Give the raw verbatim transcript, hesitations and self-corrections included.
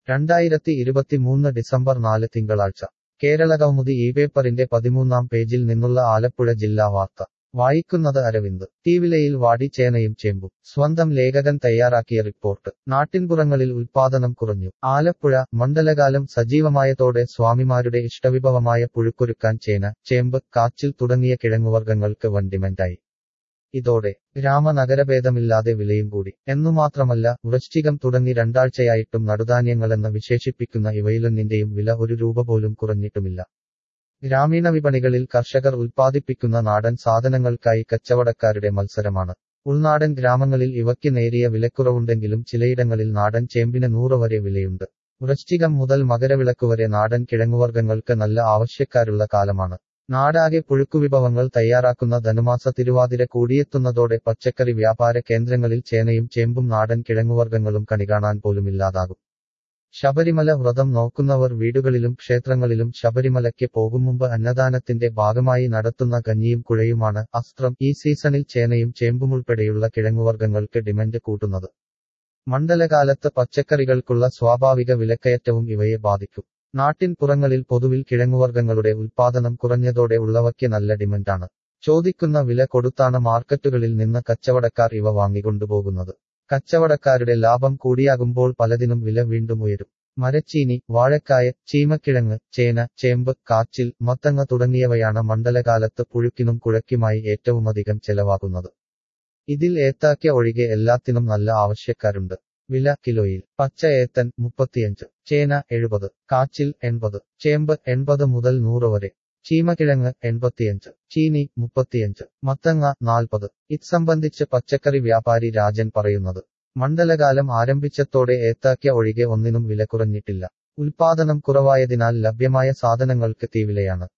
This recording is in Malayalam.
രണ്ടായിരത്തി ഇരുപത്തിമൂന്ന് ഡിസംബർ നാല് തിങ്കളാഴ്ച കേരളകൗമുദി ഈ പേപ്പറിന്റെ പതിമൂന്നാം പേജിൽ നിന്നുള്ള ആലപ്പുഴ ജില്ലാ വാർത്ത വായിക്കുന്നത് അരവിന്ദ് തീവിലയിൽ വാടി ചേനയും ചേമ്പും സ്വന്തം ലേഖകൻ തയ്യാറാക്കിയ റിപ്പോർട്ട് നാട്ടിൻപുറങ്ങളിൽ ഉൽപാദനം കുറഞ്ഞു ആലപ്പുഴ മണ്ഡലകാലം സജീവമായതോടെ സ്വാമിമാരുടെ ഇഷ്ടവിഭവമായ പുഴുക്കൊരുക്കാൻ ചേന ചേമ്പ് കാച്ചിൽ തുടങ്ങിയ കിഴങ്ങുവർഗ്ഗങ്ങൾക്ക് വൻ ഡിമാൻഡായി ഇതോടെ ഗ്രാമനഗരഭേദമില്ലാതെ വിലയും കൂടി എന്നുമാത്രമല്ല വൃശ്ചികം തുടങ്ങി രണ്ടാഴ്ചയായിട്ടും നടുധാന്യങ്ങളെന്ന് വിശേഷിപ്പിക്കുന്ന ഇവയിലൊന്നിന്റെയും വില ഒരു രൂപ പോലും കുറഞ്ഞിട്ടുമില്ല ഗ്രാമീണ വിപണികളിൽ കർഷകർ ഉൽപ്പാദിപ്പിക്കുന്ന നാടൻ സാധനങ്ങൾക്കായി കച്ചവടക്കാരുടെ മത്സരമാണ് ഉൾനാടൻ ഗ്രാമങ്ങളിൽ ഇവയ്ക്ക് നേരിയ വിലക്കുറവുണ്ടെങ്കിലും ചിലയിടങ്ങളിൽ നാടൻ ചേമ്പിന് നൂറ് വരെ വിലയുണ്ട് വൃശ്ചികം മുതൽ മകരവിളക്കുവരെ നാടൻ കിഴങ്ങുവർഗ്ഗങ്ങൾക്ക് നല്ല ആവശ്യക്കാരുള്ള കാലമാണ് നാടാകെ പുഴുക്കുവിഭവങ്ങൾ തയ്യാറാക്കുന്ന ധനുമാസ തിരുവാതിര കൂടിയെത്തുന്നതോടെ പച്ചക്കറി വ്യാപാര കേന്ദ്രങ്ങളിൽ ചേനയും ചേമ്പും നാടൻ കിഴങ്ങുവർഗ്ഗങ്ങളും കണികാണാൻ പോലുമില്ലാതാകും ശബരിമല വ്രതം നോക്കുന്നവർ വീടുകളിലും ക്ഷേത്രങ്ങളിലും ശബരിമലയ്ക്ക് പോകും മുമ്പ് അന്നദാനത്തിന്റെ ഭാഗമായി നടത്തുന്ന കഞ്ഞിയും കുഴയുമാണ് അസ്ത്രം ഈ സീസണിൽ ചേനയും ചേമ്പുമുൾപ്പെടെയുള്ള കിഴങ്ങുവർഗ്ഗങ്ങൾക്ക് ഡിമാൻഡ് കൂട്ടുന്നത് മണ്ഡലകാലത്ത് പച്ചക്കറികൾക്കുള്ള സ്വാഭാവിക വിലക്കയറ്റവും ഇവയെ ബാധിക്കും നാട്ടിൻ പുറങ്ങളിൽ പൊതുവിൽ കിഴങ്ങുവർഗ്ഗങ്ങളുടെ ഉൽപാദനം കുറഞ്ഞതോടെ ഉള്ളവയ്ക്ക് നല്ല ഡിമാൻഡാണ് ചോദിക്കുന്ന വില കൊടുത്താണ് മാർക്കറ്റുകളിൽ നിന്ന് കച്ചവടക്കാർ ഇവ വാങ്ങിക്കൊണ്ടുപോകുന്നത് കച്ചവടക്കാരുടെ ലാഭം കൂടിയാകുമ്പോൾ പലതിനും വില വീണ്ടും ഉയരും മരച്ചീനി വാഴക്കായ ചീമക്കിഴങ്ങ് ചേന ചേമ്പ് കാച്ചിൽ മത്തങ്ങ തുടങ്ങിയവയാണ് മണ്ഡലകാലത്ത് പുഴുക്കിനും കുഴയ്ക്കുമായി ഏറ്റവുമധികം ചെലവാകുന്നത് ഇതിൽ ഏത്താക്ക ഒഴികെ എല്ലാത്തിനും നല്ല ആവശ്യക്കാരുണ്ട് വില കിലോയിൽ പച്ച ഏത്തൻ മുപ്പത്തിയഞ്ച് ചേന എഴുപത് കാച്ചിൽ എൺപത് ചേമ്പ് എൺപത് മുതൽ നൂറ് വരെ ചീമക്കിഴങ്ങ് എൺപത്തിയഞ്ച് ചീനി മുപ്പത്തിയഞ്ച് മത്തങ്ങ നാൽപ്പത് ഇത് സംബന്ധിച്ച് പച്ചക്കറി വ്യാപാരി രാജൻ പറയുന്നത് മണ്ഡലകാലം ആരംഭിച്ചതോടെ ഏത്താക്ക ഒഴികെ ഒന്നിനും വില കുറഞ്ഞിട്ടില്ല ഉൽപാദനം കുറവായതിനാൽ ലഭ്യമായ സാധനങ്ങൾക്ക് തീവിലയാണ്